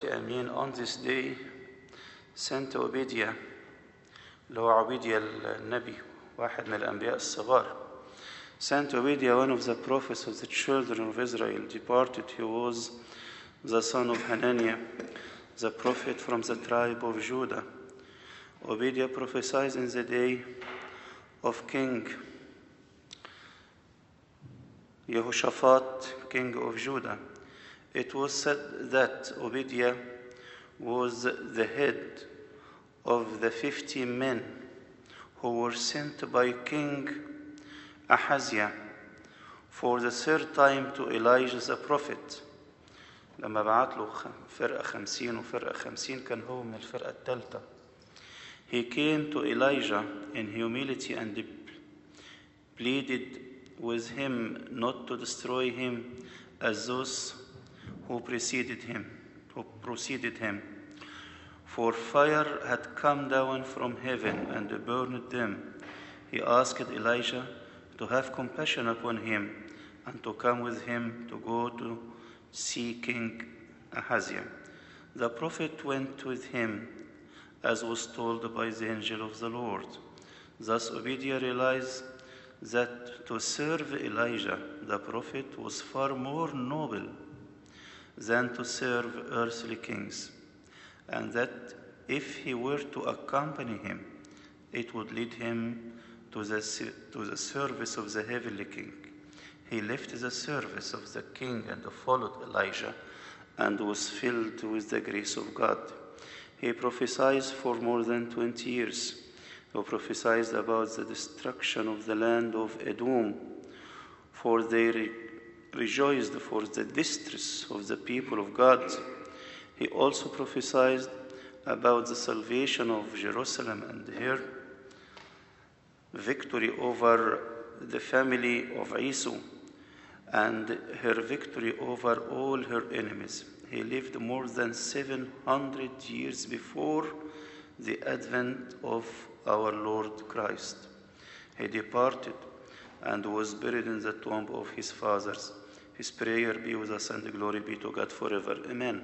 Amen. On this day, Saint Obedia, اللي هو عبيديا النبي، واحد من الأنبياء الصغار. Saint Obedia, one of the prophets of the children of Israel, departed. He was the son of Hananiah, the prophet from the tribe of Judah. Obedia prophesied in the day of King Yehoshaphat, king of Judah. It was said that Obedia was the head of the 50 men who were sent by King Ahaziah for the third time to Elijah the prophet. لما بعت له فرقة 50 وفرقة 50 كان هو من الفرقة الثالثة. He came to Elijah in humility and pleaded with him not to destroy him as those who preceded him. For fire had come down from heaven and burned them. He asked Elijah to have compassion upon him and to come with him to go to see King Ahaziah. The prophet went with him as was told by the angel of the Lord. Thus Obedia realized that to serve Elijah the prophet was far more noble than to serve earthly kings, and that if he were to accompany him, it would lead him to the service of the heavenly king. He left the service of the king and followed Elijah and was filled with the grace of God. He prophesied for more than 20 years. He prophesied about the destruction of the land of Edom, for they rejoiced for the distress of the people of God. He also prophesied about the salvation of Jerusalem and her victory over the family of Esau and her victory over all her enemies. He lived more than 700 years before the advent of our Lord Christ. He departed and was buried in the tomb of his fathers. His prayer be with us and glory be to God forever. Amen.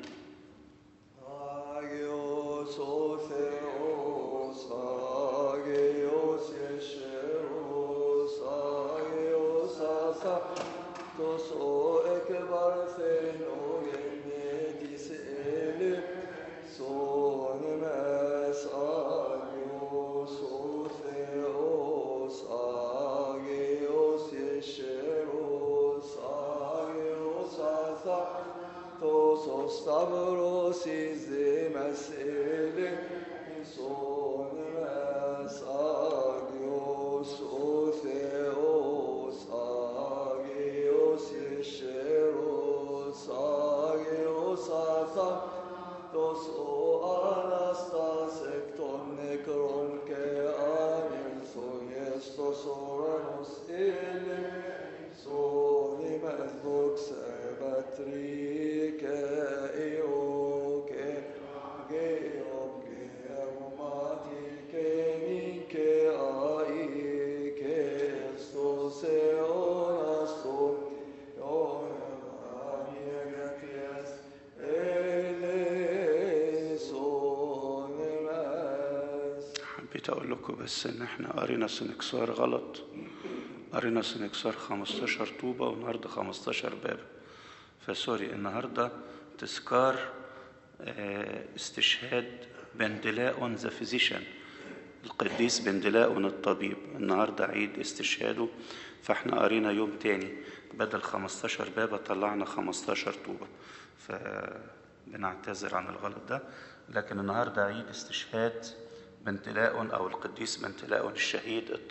Stavros is the Masele, son mas agios, otheos, agios, yesheros, agios, athatos, o anastas, ekton nekron ke amen, son estos oranos ele, son imazdok sabatri. حبيت أقول لكم بس إن إحنا قرينا سنكسار غلط. قرينا سنكسار 15 طوبة والنهارده 15 باب. فسوري، النهارده تذكار استشهاد بندلاؤون ذا فيزيشن، القديس بندلاؤون الطبيب. النهارده عيد استشهاده، فاحنا قرينا يوم تاني بدل 15 باب طلعنا 15 طوبة. فبنعتذر عن الغلط ده، لكن النهارده عيد استشهاد بندلاؤون أو القديس بندلاؤون الشهيد الطبيب.